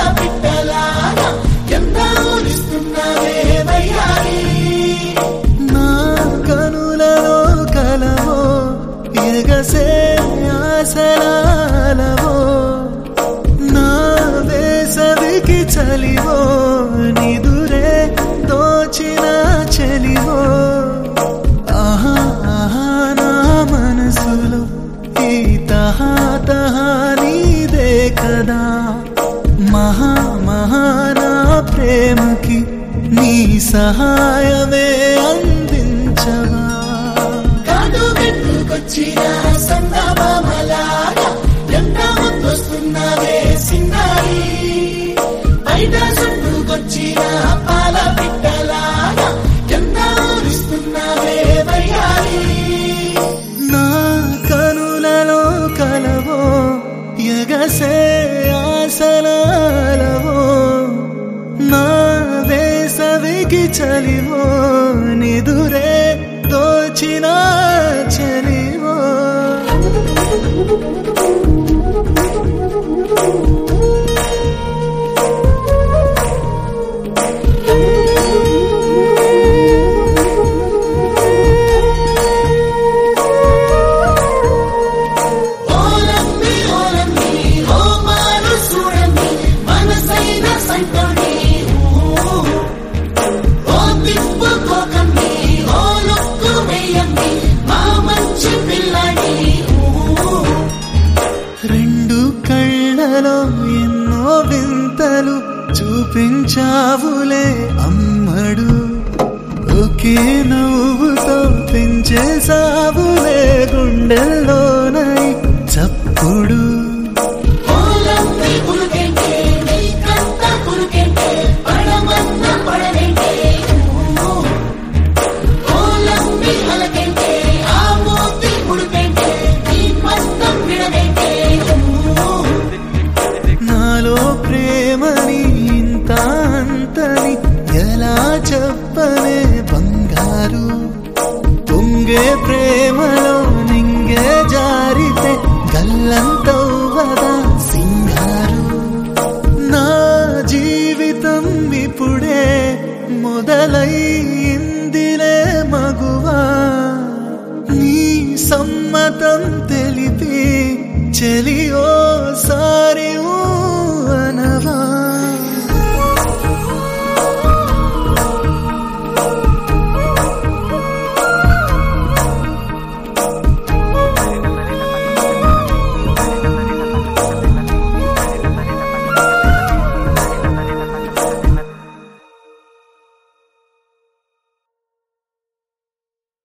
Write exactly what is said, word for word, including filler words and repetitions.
పిట్టలాగా ఎంత ఊరిస్తున్నావే వయ్యారి. నా కనులలో కలవో ఎగసే ఆసరాలవో, నా వేసవికి చలివో నిదురే దోచిన చెలివో. ఆహా ఆహా నా మనసులో ఈ తహా తహా నీదే కదా. మహా మహా నా ప్రేమకి నీ సహాయమే అందించవా. కాదు పెట్టుకొచ్చిన సందమామలాగా ఎంత ముద్దొస్తున్నావే సిన్నారి. బయట చుట్టుకొచ్చిన పాల పిట్టలాగా ఎంత ఊరిస్తున్నావే వయ్యారి. నా కనులలో కలవో ఎగసే ఆసనాలవో, నా వేసవికి చలివో నిదురే దోచిన చలివో. రెండు కళ్ళలో ఎన్నో వింతలు చూపించావులే అమ్మడు. ఒకే నవ్వుతో పెంచేసావులే గుండెల్లోనై చప్పుడు. నాలో ప్రేమని ఇంత అంతని ఎలా చెప్పనే బంగారు. పొంగే ప్రేమలో నింగే జారితే గల్లంతవ్వదా సింగారు. నా జీవితం ఇప్పుడే మొదలైందిలే మగువా. నీ సమ్మతం తెలిపి చెలియో